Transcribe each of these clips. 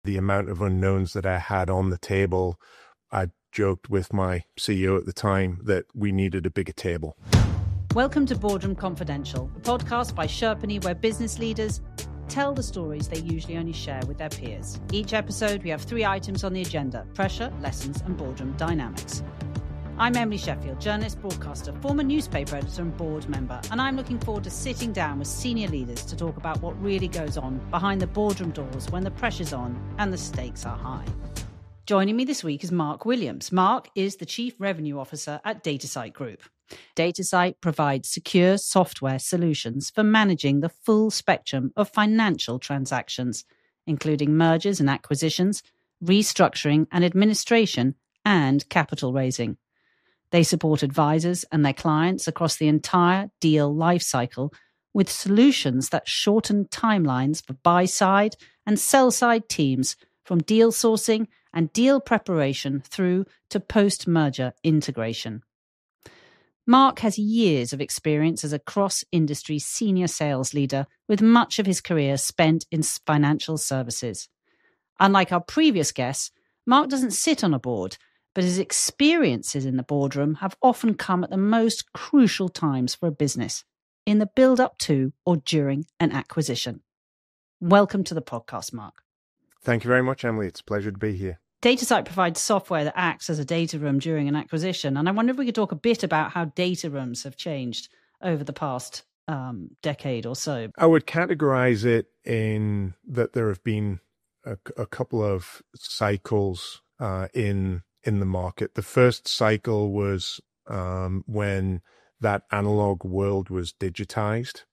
the amount of unknowns that I had on the table, I joked with my CEO at the time that we needed a bigger table. Welcome to Boardroom Confidential, a podcast by Sherpany where business leaders tell the stories they usually only share with their peers. Each episode, we have 3 items on the agenda: pressure, lessons, and boardroom dynamics. I'm Emily Sheffield, journalist, broadcaster, former newspaper editor and board member, and I'm looking forward to sitting down with senior leaders to talk about what really goes on behind the boardroom doors when the pressure's on and the stakes are high. Joining me this week is Mark Williams. Mark is the Chief Revenue Officer at Datasite Group. Datasite provides secure software solutions for managing the full spectrum of financial transactions, including mergers and acquisitions, restructuring and administration, and capital raising. They support advisors and their clients across the entire deal lifecycle with solutions that shorten timelines for buy-side and sell-side teams from deal sourcing and deal preparation through to post-merger integration. Mark has years of experience as a cross-industry senior sales leader with much of his career spent in financial services. Unlike our previous guests, Mark doesn't sit on a board, but his experiences in the boardroom have often come at the most crucial times for a business, in the build-up to or during an acquisition. Welcome to the podcast, Mark. Thank you very much, Emily. It's a pleasure to be here. Datasite provides software that acts as a data room during an acquisition, and I wonder if we could talk a bit about how data rooms have changed over the past decade or so. I would categorize it in that there have been a couple of cycles in the market. The first cycle was when that analog world was digitized.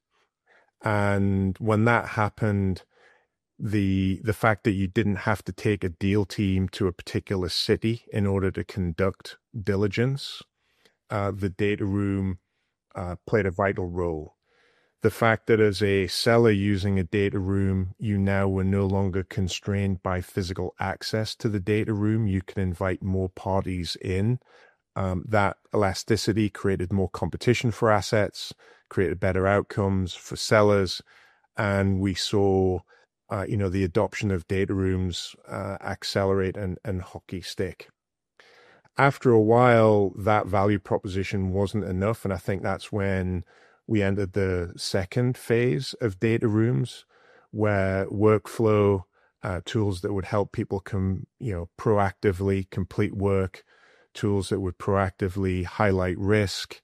And when that happened, the fact that you didn't have to take a deal team to a particular city in order to conduct diligence, the data room played a vital role. The fact that as a seller using a data room, you now were no longer constrained by physical access to the data room. You can invite more parties in. That elasticity created more competition for assets, created better outcomes for sellers. And we saw, the adoption of data rooms accelerate and hockey stick. After a while, that value proposition wasn't enough. And I think that's when we entered the second phase of data rooms, where workflow tools that would help people proactively complete work, tools that would proactively highlight risk,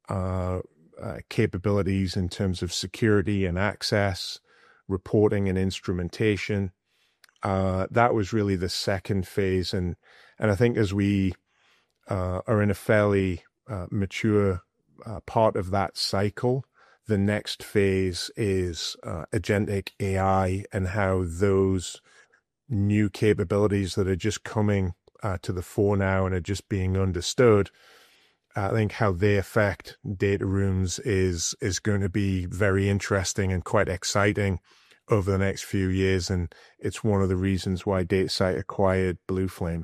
capabilities in terms of security and access, reporting and instrumentation. That was really the second phase, and I think as we are in a fairly mature part of that cycle, the next phase is agentic AI and how those new capabilities that are just coming to the fore now and are just being understood, I think how they affect data rooms is going to be very interesting and quite exciting over the next few years. And it's one of the reasons why Datasite acquired Blueflame.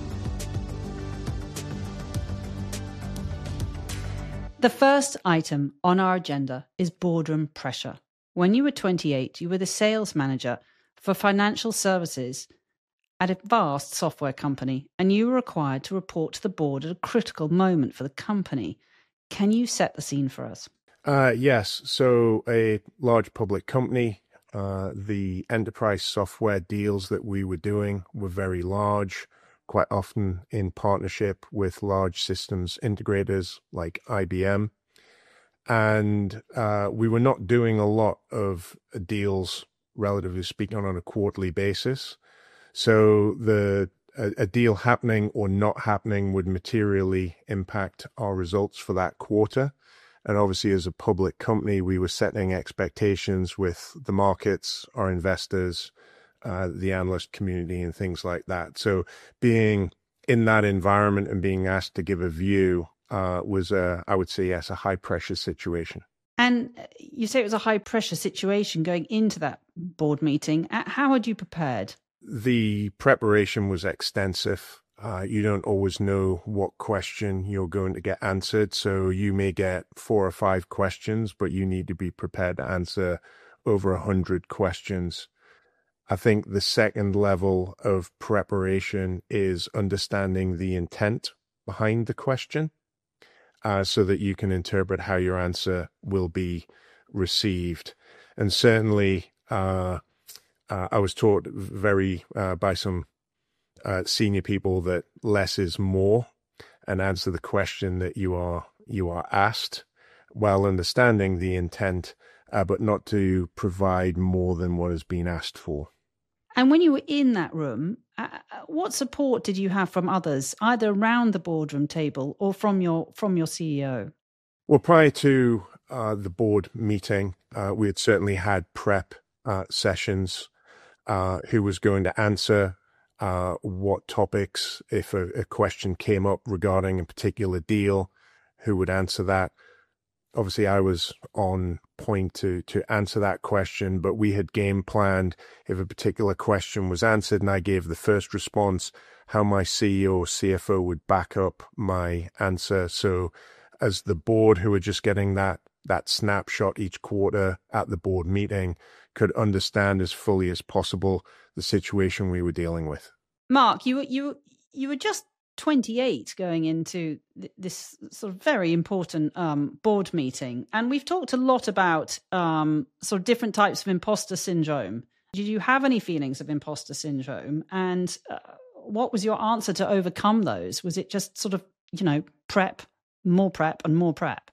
The first item on our agenda is boardroom pressure. When you were 28, you were the sales manager for financial services at a vast software company, and you were required to report to the board at a critical moment for the company. Can you set the scene for us? Yes. So a large public company, the enterprise software deals that we were doing were very large, quite often in partnership with large systems integrators like IBM. And we were not doing a lot of deals, relatively speaking, on a quarterly basis. So a deal happening or not happening would materially impact our results for that quarter. And obviously, as a public company, we were setting expectations with the markets, our investors, the analyst community, and things like that. So being in that environment and being asked to give a view was, I would say, yes, a high-pressure situation. And you say it was a high-pressure situation going into that board meeting. How had you prepared? The preparation was extensive. You don't always know what question you're going to get answered. So you may get 4 or 5 questions, but you need to be prepared to answer over 100 questions. I think the second level of preparation is understanding the intent behind the question, so that you can interpret how your answer will be received. And certainly, I was taught by some senior people that less is more, and answer the question that you are asked, while understanding the intent, but not to provide more than what has been asked for. And when you were in that room, what support did you have from others, either around the boardroom table or from your CEO? Well, prior to the board meeting, we had certainly had prep sessions. Who was going to answer what topics, if a question came up regarding a particular deal, who would answer that. Obviously, I was on point to answer that question, but we had game planned if a particular question was answered and I gave the first response, how my CEO or CFO would back up my answer. So as the board, who were just getting that snapshot each quarter at the board meeting, could understand as fully as possible the situation we were dealing with. Mark, you were just 28 going into this sort of very important board meeting, and we've talked a lot about sort of different types of imposter syndrome. Did you have any feelings of imposter syndrome, and what was your answer to overcome those? Was it just sort of, prep, more prep and more prep?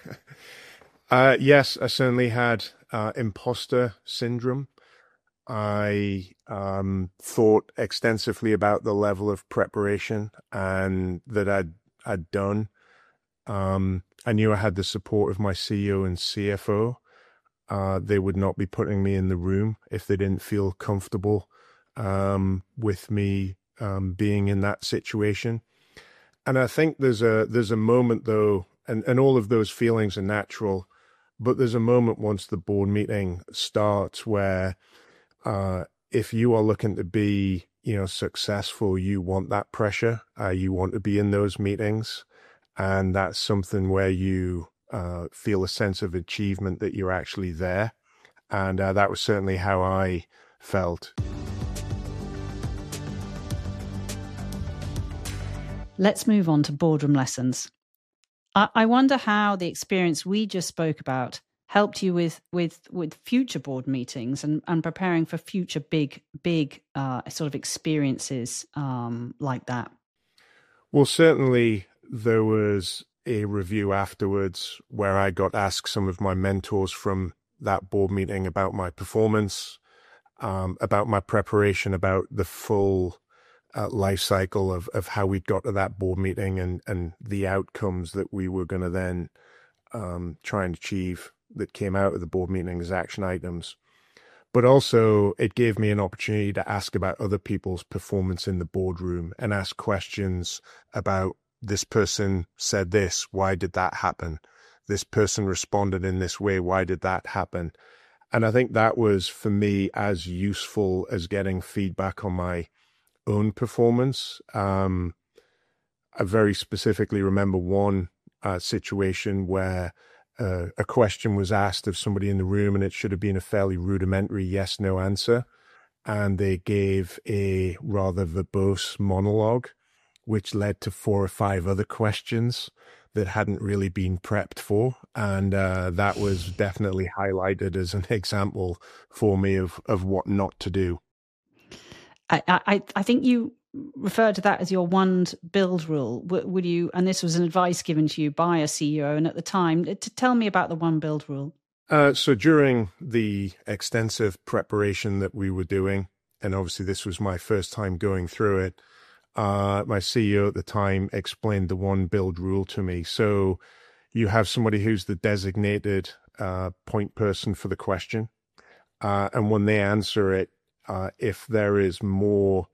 Yes, I certainly had imposter syndrome. I thought extensively about the level of preparation and that I'd done. I knew I had the support of my CEO and CFO. They would not be putting me in the room if they didn't feel comfortable with me being in that situation. And I think there's a moment, though, and all of those feelings are natural, but there's a moment once the board meeting starts where if you are looking to be, successful, you want that pressure. You want to be in those meetings, and that's something where you feel a sense of achievement that you're actually there. And that was certainly how I felt. Let's move on to boardroom lessons. I wonder how the experience we just spoke about helped you with future board meetings and preparing for future big sort of experiences like that. Well, certainly there was a review afterwards where I got asked some of my mentors from that board meeting about my performance, about my preparation, about the full life cycle of how we got to that board meeting and the outcomes that we were going to then try and achieve that came out of the board meeting as action items. But also it gave me an opportunity to ask about other people's performance in the boardroom and ask questions about, this person said this, why did that happen? This person responded in this way, why did that happen? And I think that was, for me, as useful as getting feedback on my own performance. I very specifically remember one situation where a question was asked of somebody in the room, and it should have been a fairly rudimentary yes/no answer. And they gave a rather verbose monologue, which led to 4 or 5 other questions that hadn't really been prepped for. And that was definitely highlighted as an example for me of what not to do. I think you referred to that as your one build rule. Would you, and this was an advice given to you by a CEO, and at the time, to tell me about the one build rule. So during the extensive preparation that we were doing, and obviously this was my first time going through it, my CEO at the time explained the one build rule to me. So you have somebody who's the designated point person for the question, and when they answer it, if there is more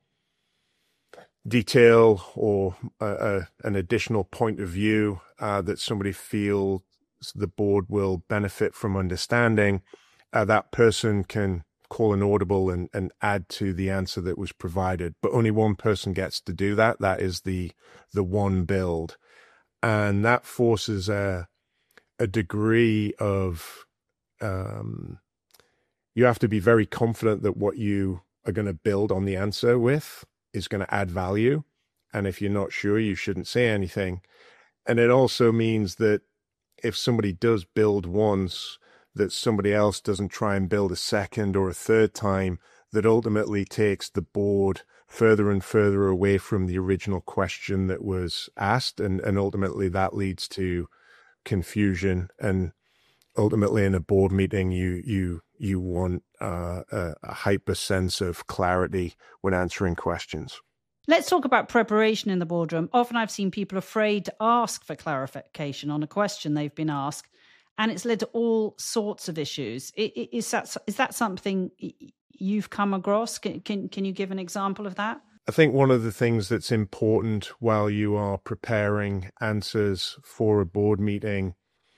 detail or an additional point of view that somebody feels the board will benefit from understanding, that person can call an audible and add to the answer that was provided. But only one person gets to do that. That is the one build. And that forces a degree of, you have to be very confident that what you are going to build on the answer with is going to add value. And if you're not sure, you shouldn't say anything. And it also means that if somebody does build once, that somebody else doesn't try and build a second or a third time, that ultimately takes the board further and further away from the original question that was asked. And ultimately that leads to confusion. And ultimately in a board meeting, you want a hyper sense of clarity when answering questions. Let's talk about preparation in the boardroom. Often I've seen people afraid to ask for clarification on a question they've been asked, and it's led to all sorts of issues. Is that something you've come across? Can you give an example of that? I think one of the things that's important while you are preparing answers for a board meeting,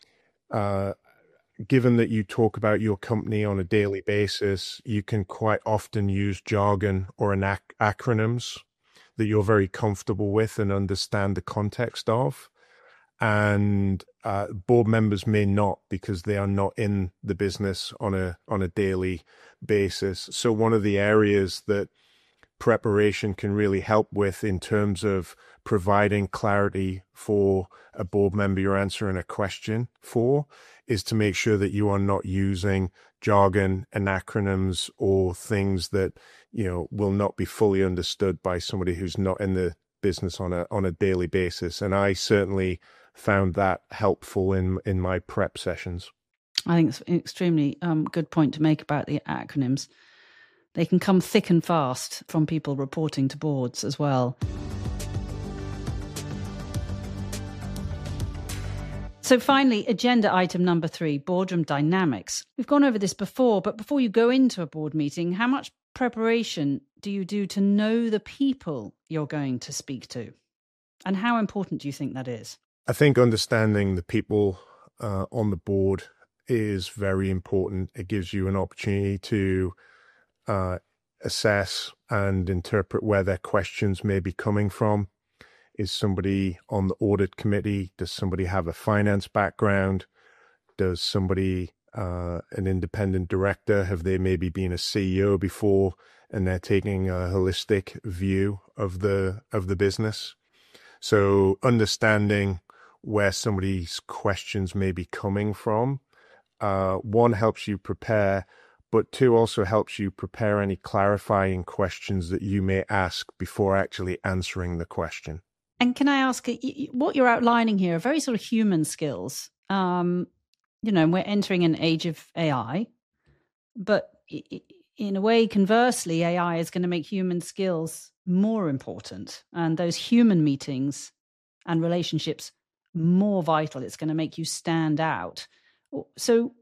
given that you talk about your company on a daily basis, you can quite often use jargon or acronyms that you're very comfortable with and understand the context of. And board members may not, because they are not in the business on a daily basis. So one of the areas that preparation can really help with in terms of providing clarity for a board member you're answering a question for is to make sure that you are not using jargon and acronyms or things that, you know, will not be fully understood by somebody who's not in the business on a daily basis. And I certainly found that helpful in my prep sessions. I think it's an extremely good point to make about the acronyms. They can come thick and fast from people reporting to boards as well. So finally, agenda item number 3, boardroom dynamics. We've gone over this before, but before you go into a board meeting, how much preparation do you do to know the people you're going to speak to? And how important do you think that is? I think understanding the people on the board is very important. It gives you an opportunity to assess and interpret where their questions may be coming from. Is somebody on the audit committee? Does somebody have a finance background? Does somebody, an independent director, have they maybe been a CEO before and they're taking a holistic view of the business? So understanding where somebody's questions may be coming from, one, helps you prepare, but 2, also helps you prepare any clarifying questions that you may ask before actually answering the question. And can I ask, what you're outlining here are very sort of human skills. We're entering an age of AI, but in a way, conversely, AI is going to make human skills more important, and those human meetings and relationships more vital. It's going to make you stand out. So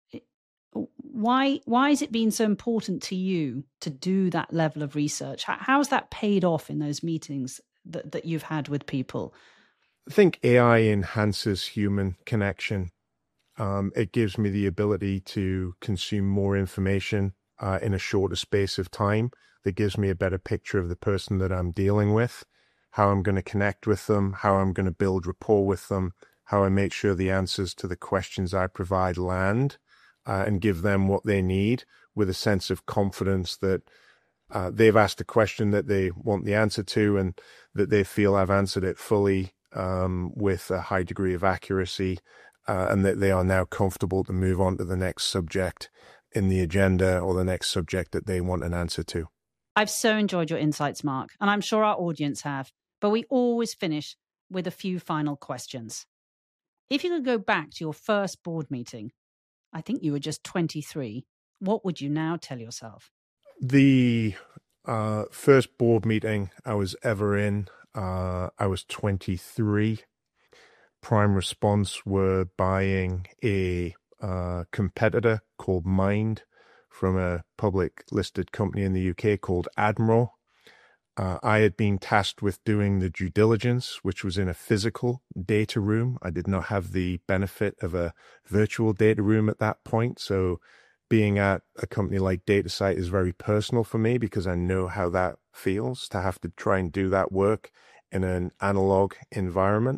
why has it been so important to you to do that level of research? How's that paid off in those meetings that you've had with people? I think AI enhances human connection. It gives me the ability to consume more information in a shorter space of time. That gives me a better picture of the person that I'm dealing with, how I'm going to connect with them, how I'm going to build rapport with them, how I make sure the answers to the questions I provide land and give them what they need with a sense of confidence that they've asked a question that they want the answer to and that they feel I've answered it fully with a high degree of accuracy and that they are now comfortable to move on to the next subject in the agenda or the next subject that they want an answer to. I've so enjoyed your insights, Mark, and I'm sure our audience have, but we always finish with a few final questions. If you could go back to your first board meeting, I think you were just 23, what would you now tell yourself? The first board meeting I was ever in, I was 23. Prime Response were buying a competitor called Mind from a public listed company in the UK called Admiral. I had been tasked with doing the due diligence, which was in a physical data room. I did not have the benefit of a virtual data room at that point. So being at a company like DataSite is very personal for me because I know how that feels to have to try and do that work in an analog environment.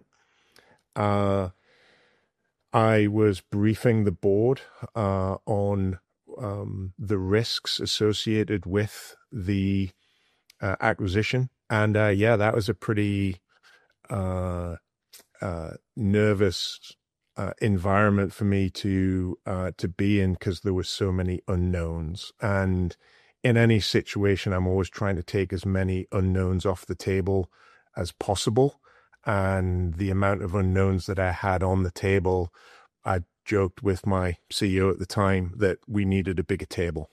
I was briefing the board on the risks associated with the acquisition. And yeah, that was a pretty nervous environment for me to be in, because there were so many unknowns. And in any situation, I'm always trying to take as many unknowns off the table as possible. And the amount of unknowns that I had on the table, I joked with my CEO at the time that we needed a bigger table.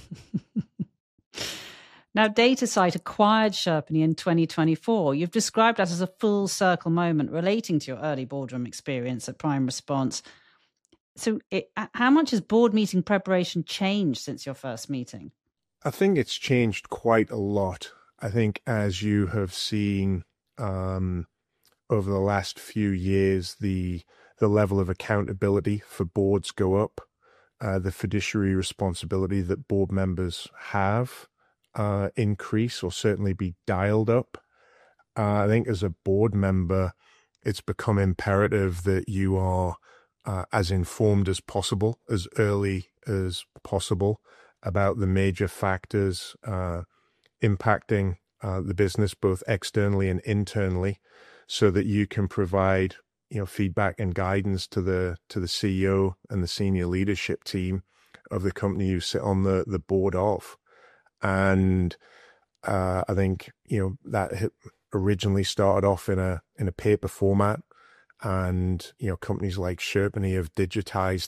Now, DataCite acquired Sherpany in 2024. You've described that as a full circle moment relating to your early boardroom experience at Prime Response. So how much has board meeting preparation changed since your first meeting? I think it's changed quite a lot. I think, as you have seen over the last few years, the level of accountability for boards go up, the fiduciary responsibility that board members have increase, or certainly be dialed up. I think as a board member, it's become imperative that you are as informed as possible, as early as possible, about the major factors impacting the business, both externally and internally, so that you can provide feedback and guidance to the CEO and the senior leadership team of the company you sit on the board of. And I think that originally started off in a paper format, and companies like Sherpany have digitized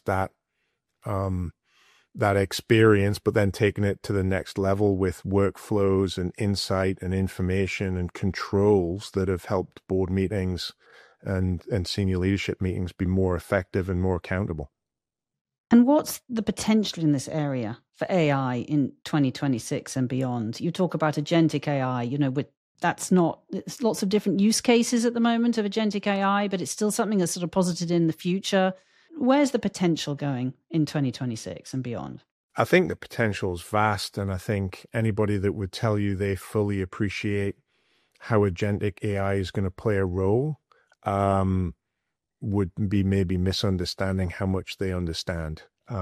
that experience, but then taken it to the next level with workflows and insight and information and controls that have helped board meetings and senior leadership meetings be more effective and more accountable. And what's the potential in this area for AI in 2026 and beyond? You talk about agentic AI, it's lots of different use cases at the moment of agentic AI, but it's still something that's sort of posited in the future. Where's the potential going in 2026 and beyond? I think the potential is vast, and I think anybody that would tell you they fully appreciate how agentic AI is going to play a role would be maybe misunderstanding how much they understand.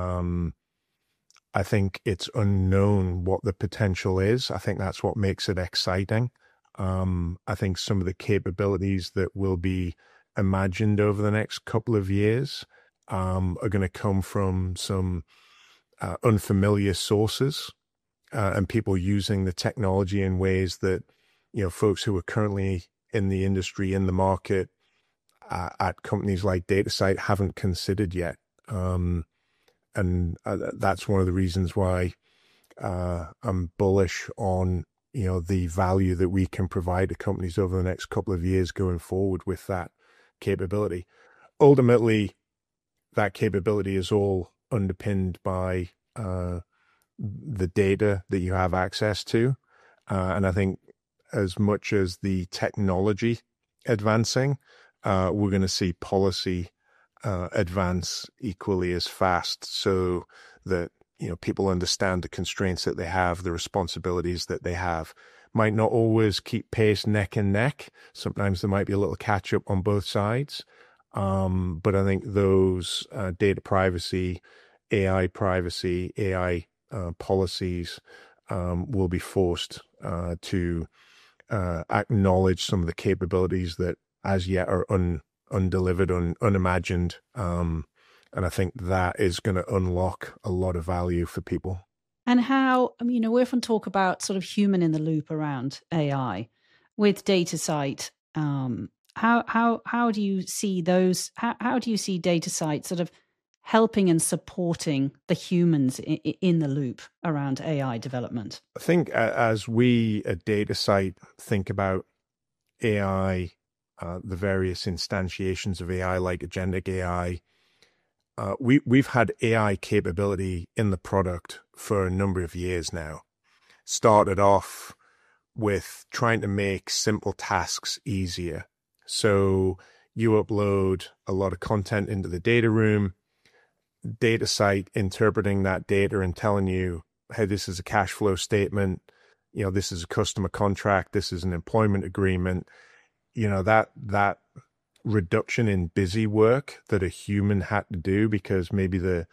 I think it's unknown what the potential is. I think that's what makes it exciting. I think some of the capabilities that will be imagined over the next couple of years are going to come from some unfamiliar sources, and people using the technology in ways that folks who are currently in the industry, in the market, at companies like DataCite haven't considered yet. And that's one of the reasons why I'm bullish on the value that we can provide to companies over the next couple of years going forward with that capability. Ultimately, that capability is all underpinned by the data that you have access to. And I think as much as the technology advancing, we're going to see policy advance equally as fast, so that people understand the constraints that they have, the responsibilities that they have. Might not always keep pace neck and neck. Sometimes there might be a little catch up on both sides. But I think those data privacy, AI policies will be forced to acknowledge some of the capabilities that as yet are undelivered, unimagined. And I think that is going to unlock a lot of value for people. And how, we often talk about sort of human in the loop around AI with DataCite. How do you see those? How do you see DataCite sort of helping and supporting the humans in the loop around AI development? I think as we at DataCite think about AI, the various instantiations of AI like agentic AI, we've had AI capability in the product for a number of years now. Started off with trying to make simple tasks easier. So you upload a lot of content into the data room, DataCite interpreting that data and telling you, hey, this is a cash flow statement, this is a customer contract, this is an employment agreement. That reduction in busy work that a human had to do because maybe the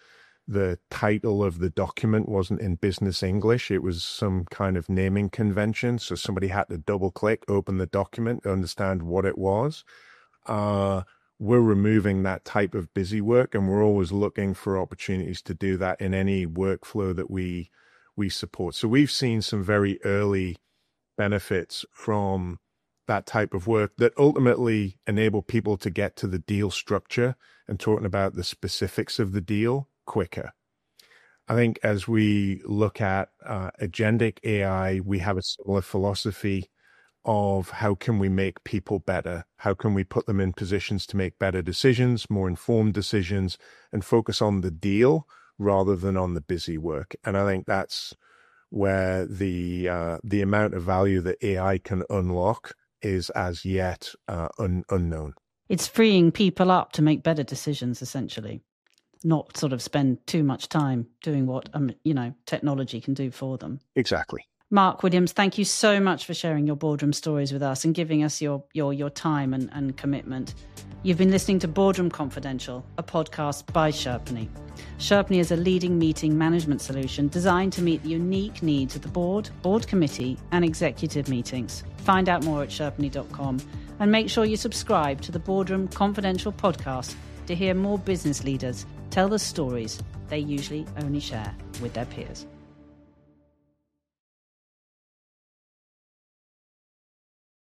the title of the document wasn't in business English. It was some kind of naming convention. So somebody had to double click, open the document, understand what it was. We're removing that type of busy work, and we're always looking for opportunities to do that in any workflow that we support. So we've seen some very early benefits from that type of work that ultimately enable people to get to the deal structure and talking about the specifics of the deal quicker. I think as we look at agentic AI, we have a similar philosophy of how can we make people better? How can we put them in positions to make better decisions, more informed decisions, and focus on the deal rather than on the busy work? And I think that's where the amount of value that AI can unlock is as yet unknown. It's freeing people up to make better decisions, essentially, not sort of spend too much time doing what technology can do for them. Exactly. Mark Williams, thank you so much for sharing your boardroom stories with us and giving us your time and commitment. You've been listening to Boardroom Confidential, a podcast by Sherpany. Sherpany is a leading meeting management solution designed to meet the unique needs of the board committee, and executive meetings. Find out more at sherpany.com and make sure you subscribe to the Boardroom Confidential podcast to hear more business leaders tell the stories they usually only share with their peers.